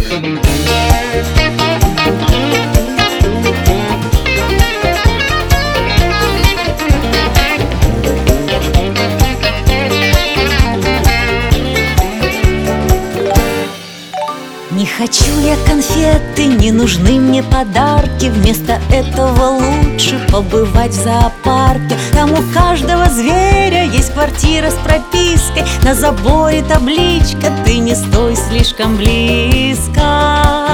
Не хочу я конфеты, не нужны мне подарки. Вместо этого лучше побывать в зоопарке. Там у каждого зверя есть квартира с пропиской. На заборе табличка: ты не стой слишком близко.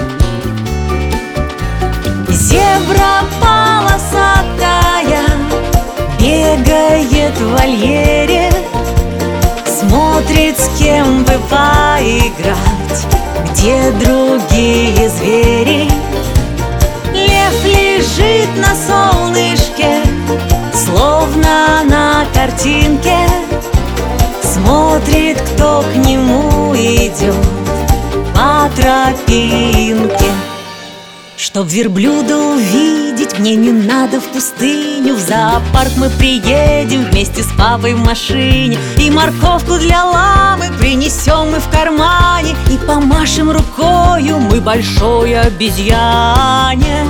Зебра полосатая бегает в вольере, смотрит, с кем бы поиграть, где другие звери. Лев лежит на солнышке, словно на картинке, смотрит, кто к нему идет по тропинке. Чтоб верблюда увидеть, мне не надо в пустыню. В зоопарк мы приедем вместе с папой в машине, и морковку для ламы принесем мы в кармане, и помашем рукою мы большой обезьяне.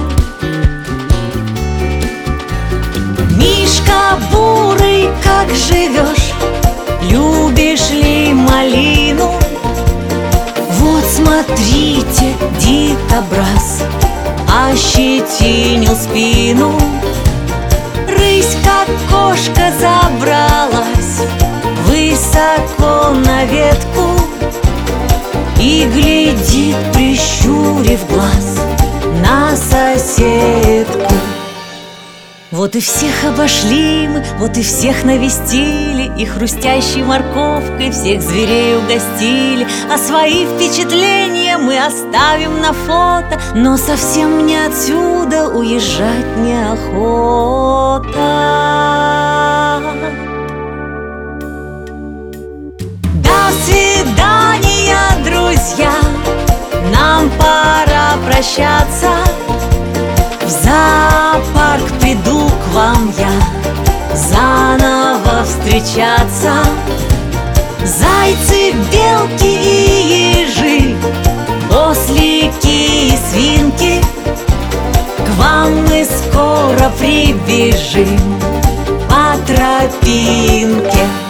Мишка бурый, как живешь? Любишь ли малину? Вот смотрите, дикобраз ощетинил спину. Рысь, как кошка, забралась высоко на ветку и глядит, прищурив глаз, на соседку. Вот и всех обошли мы, вот и всех навестили, и хрустящей морковкой всех зверей угостили. А свои впечатления мы оставим на фото, но совсем не отсюда уезжать неохота. До свидания, друзья, нам пора прощаться. В зоопарк приду к вам я заново встречаться. Зайцы, белки и ежи, ослики и свинки, к вам мы скоро прибежим по тропинке.